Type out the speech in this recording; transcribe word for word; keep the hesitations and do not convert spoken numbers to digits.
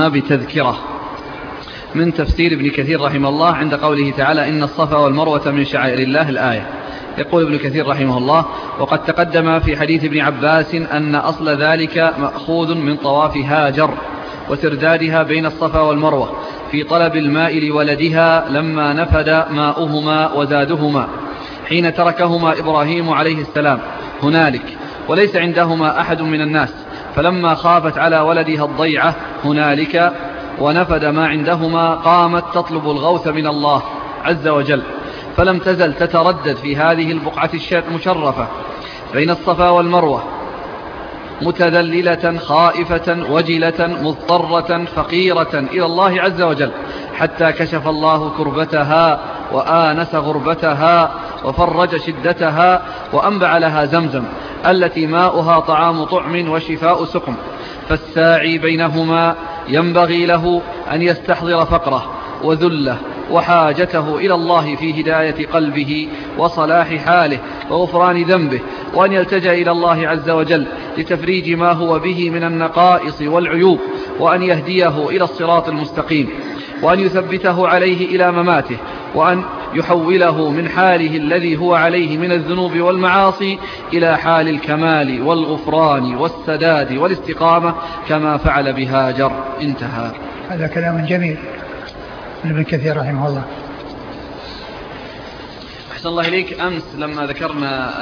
بتذكرة من تفسير ابن كثير رحمه الله عند قوله تعالى إن الصفا والمروة من شعائر الله الآية. يقول ابن كثير رحمه الله: وقد تقدم في حديث ابن عباس أن أصل ذلك مأخوذ من طواف هاجر وتردادها بين الصفا والمروة في طلب الماء لولدها لما نفد ماؤهما وزادهما حين تركهما إبراهيم عليه السلام هنالك وليس عندهما أحد من الناس، فلما خافت على ولدها الضيعة هنالك ونفد ما عندهما قامت تطلب الغوث من الله عز وجل، فلم تزل تتردد في هذه البقعة المشرفة بين الصفا والمروة متذللة خائفة وجلة مضطرة فقيرة إلى الله عز وجل، حتى كشف الله كربتها وآنس غربتها وفرج شدتها وأنبع لها زمزم التي ماؤها طعام طعم وشفاء سقم. فالساعي بينهما ينبغي له أن يستحضر فقره وذله وحاجته إلى الله في هداية قلبه وصلاح حاله وغفران ذنبه، وأن يلتجأ إلى الله عز وجل لتفريج ما هو به من النقائص والعيوب، وأن يهديه إلى الصراط المستقيم، وأن يثبته عليه إلى مماته، وأن يحوله من حاله الذي هو عليه من الذنوب والمعاصي إلى حال الكمال والغفران والسداد والاستقامة كما فعل بهاجر. انتهى. هذا كلام جميل من ابن كثير رحمه الله. أحسن الله إليك. أمس لما ذكرنا